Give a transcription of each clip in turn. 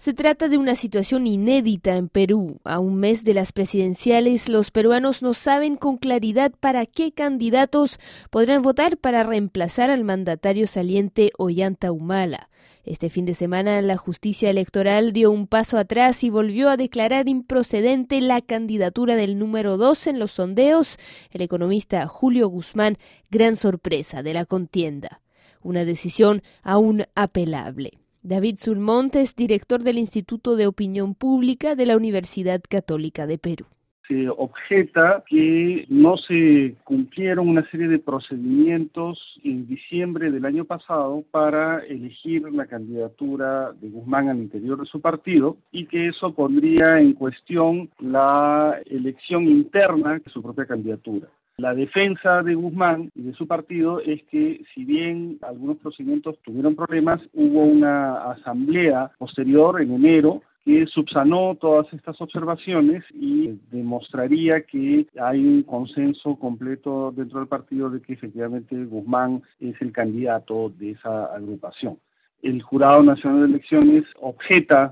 Se trata de una situación inédita en Perú. A un mes de las presidenciales, los peruanos no saben con claridad para qué candidatos podrán votar para reemplazar al mandatario saliente Ollanta Humala. Este fin de semana, la justicia electoral dio un paso atrás y volvió a declarar improcedente la candidatura del número 2 en los sondeos, el economista Julio Guzmán, gran sorpresa de la contienda. Una decisión aún apelable. David Sulmont es director del Instituto de Opinión Pública de la Universidad Católica de Perú. Se objeta que no se cumplieron una serie de procedimientos en diciembre del año pasado para elegir la candidatura de Guzmán al interior de su partido y que eso pondría en cuestión la elección interna de su propia candidatura. La defensa de Guzmán y de su partido es que, si bien algunos procedimientos tuvieron problemas, hubo una asamblea posterior en enero que subsanó todas estas observaciones y demostraría que hay un consenso completo dentro del partido de que efectivamente Guzmán es el candidato de esa agrupación. El Jurado Nacional de Elecciones objeta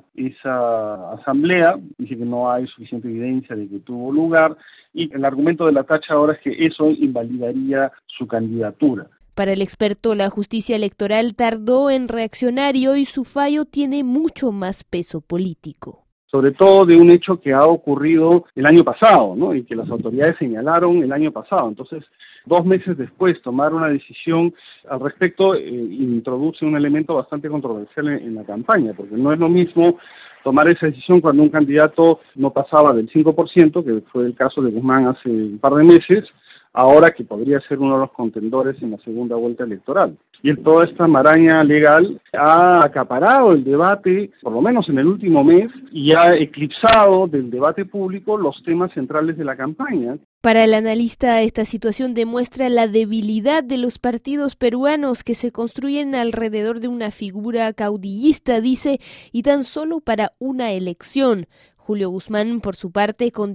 esa asamblea, dice que no hay suficiente evidencia de que tuvo lugar, y el argumento de la tacha ahora es que eso invalidaría su candidatura. Para el experto, la justicia electoral tardó en reaccionar y hoy su fallo tiene mucho más peso político. Sobre todo de un hecho que ha ocurrido el año pasado, ¿no? Y que las autoridades señalaron el año pasado. Entonces, 2 meses después, tomar una decisión al respecto introduce un elemento bastante controversial en la campaña, porque no es lo mismo tomar esa decisión cuando un candidato no pasaba del 5%, que fue el caso de Guzmán hace un par de meses, ahora que podría ser uno de los contendores en la segunda vuelta electoral. Y toda esta maraña legal ha acaparado el debate, por lo menos en el último mes, y ha eclipsado del debate público los temas centrales de la campaña. Para el analista, esta situación demuestra la debilidad de los partidos peruanos que se construyen alrededor de una figura caudillista, dice, y tan solo para una elección. Julio Guzmán, por su parte, con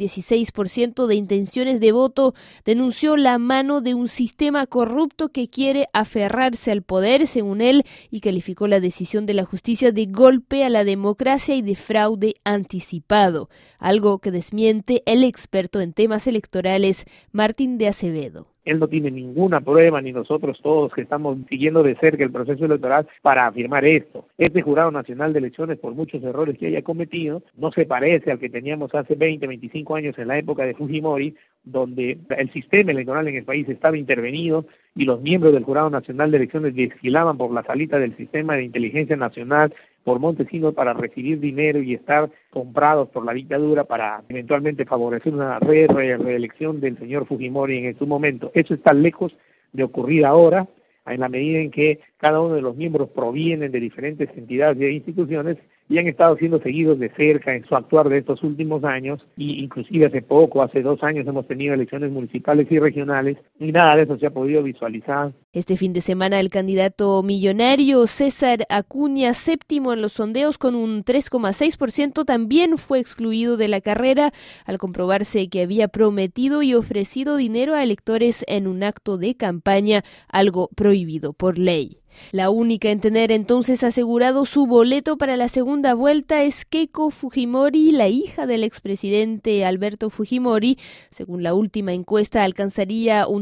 16% de intenciones de voto, denunció la mano de un sistema corrupto que quiere aferrarse al poder, según él, y calificó la decisión de la justicia de golpe a la democracia y de fraude anticipado, algo que desmiente el experto en temas electorales Martín de Acevedo. Él no tiene ninguna prueba, ni nosotros todos que estamos siguiendo de cerca el proceso electoral, para afirmar esto. Este Jurado Nacional de Elecciones, por muchos errores que haya cometido, no se parece al que teníamos hace 20, 25 años en la época de Fujimori, donde el sistema electoral en el país estaba intervenido y los miembros del Jurado Nacional de Elecciones desfilaban por la salita del sistema de inteligencia nacional por Montesinos para recibir dinero y estar comprados por la dictadura para eventualmente favorecer una reelección del señor Fujimori en su momento. Eso está lejos de ocurrir ahora, en la medida en que cada uno de los miembros provienen de diferentes entidades e instituciones y han estado siendo seguidos de cerca en su actuar de estos últimos años, y inclusive hace 2 años hemos tenido elecciones municipales y regionales y nada de eso se ha podido visualizar. Este fin de semana el candidato millonario César Acuña, séptimo en los sondeos con un 3,6%, también fue excluido de la carrera al comprobarse que había prometido y ofrecido dinero a electores en un acto de campaña, algo prohibido por ley. La única en tener entonces asegurado su boleto para la segunda vuelta es Keiko Fujimori, la hija del expresidente Alberto Fujimori. Según la última encuesta, alcanzaría un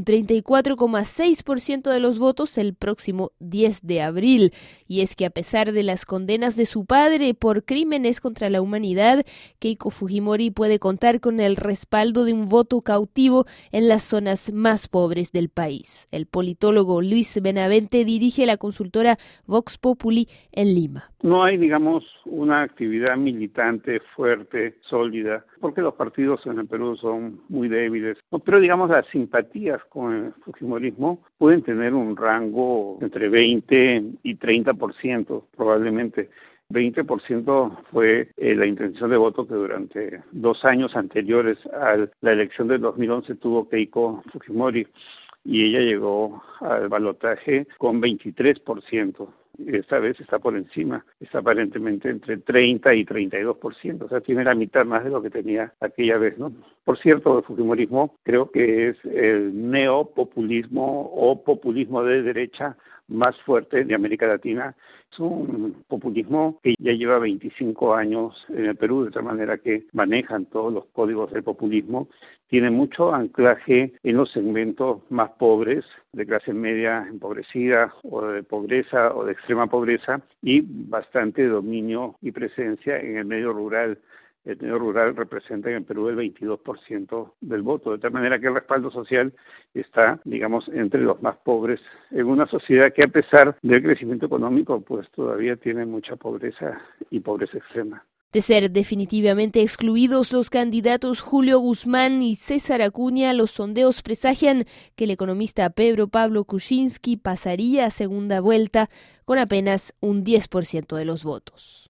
34,6% de los votos el próximo 10 de abril. Y es que a pesar de las condenas de su padre por crímenes contra la humanidad, Keiko Fujimori puede contar con el respaldo de un voto cautivo en las zonas más pobres del país. El politólogo Luis Benavente dirige la consultora Vox Populi en Lima. No hay, digamos, una actividad militante fuerte, sólida, porque los partidos en el Perú son muy débiles. Pero, digamos, las simpatías con el fujimorismo pueden tener un rango entre 20 y 30%, probablemente. 20% fue la intención de voto que durante 2 años anteriores a la elección del 2011 tuvo Keiko Fujimori, y ella llegó al balotaje con 23%. Esta vez está por encima, está aparentemente entre 30 y 32%, o sea, tiene la mitad más de lo que tenía aquella vez, ¿no? Por cierto, el fujimorismo creo que es el neopopulismo o populismo de derecha más fuerte de América Latina. Es un populismo que ya lleva 25 años en el Perú, de tal manera que manejan todos los códigos del populismo. Tiene mucho anclaje en los segmentos más pobres, de clase media empobrecida o de pobreza o de extrema pobreza, y bastante dominio y presencia en el medio rural. El medio rural representa en el Perú el 22% del voto, de tal manera que el respaldo social está, digamos, entre los más pobres en una sociedad que, a pesar del crecimiento económico, pues todavía tiene mucha pobreza y pobreza extrema. De ser definitivamente excluidos los candidatos Julio Guzmán y César Acuña, los sondeos presagian que el economista Pedro Pablo Kuczynski pasaría a segunda vuelta con apenas un 10% de los votos.